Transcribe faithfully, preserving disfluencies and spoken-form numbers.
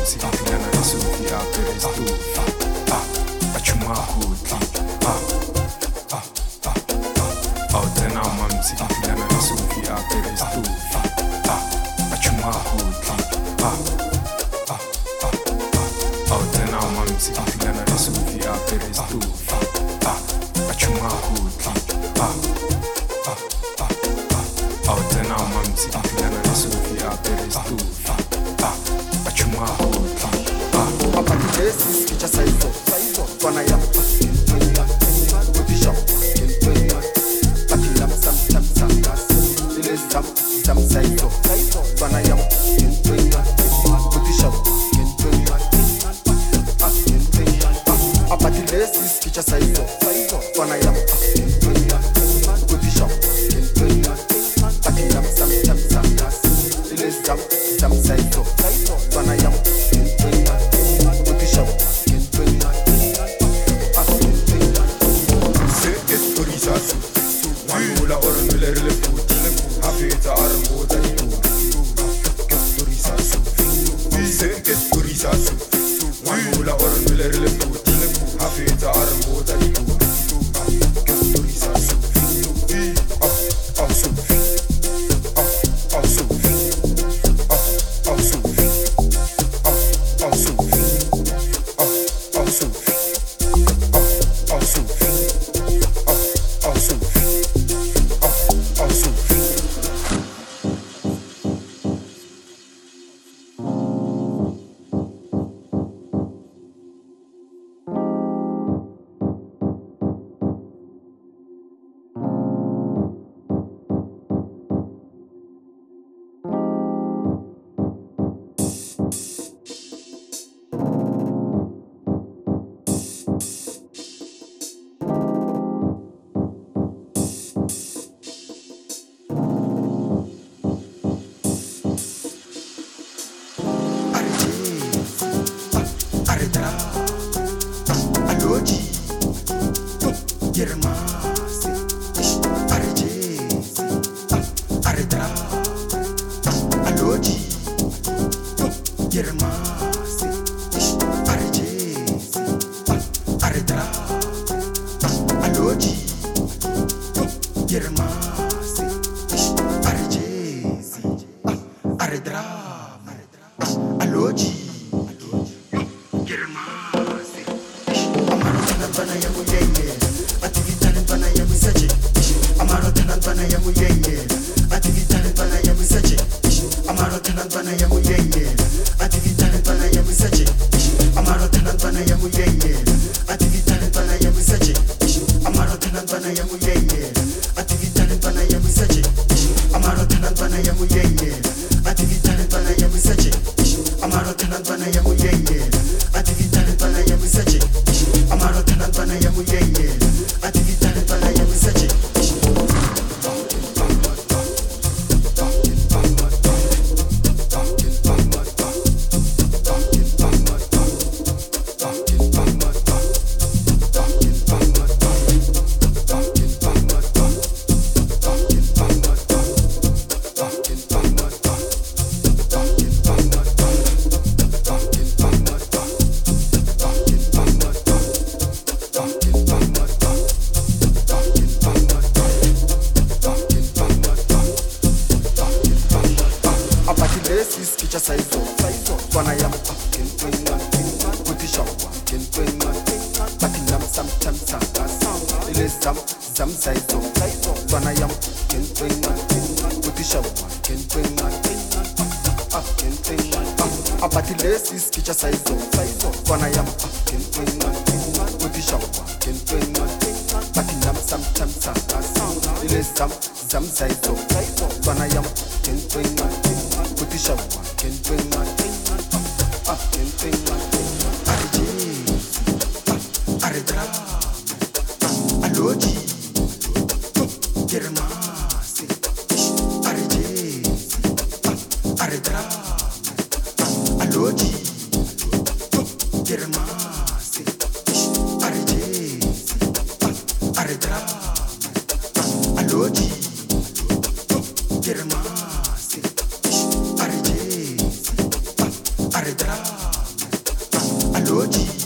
mamziki pigana na sufi apere stufa ah achuma hudi ah ah ah ah au tena mamziki pigana na sufi apere stufa ah achuma hudi ah ah ah ah au tena mamziki pigana na sufi apere stufa ah achuma hudi ah ah ah ah au tena mamziki pigana na sufi apere stufa ah achuma hudi ah Papa Jesse kicha saizo saizo twana ya kutisha Pakila sam sam sam ile sam sam saizo saizo twana ya kutisha Papa Jesse kicha saizo saizo twana ya kutisha Pakila sam sam sam ile sam sam saizo saizo twana ya Manula ormüler le puti hafita armuda itu Kesturisa su Se kesturisa su Manula ormüler le puti hafita armuda itu Kesturisa su Ah ah su Ah ah su Ah ah su Ah ah su Ah ah su Ah ah su Arredra melody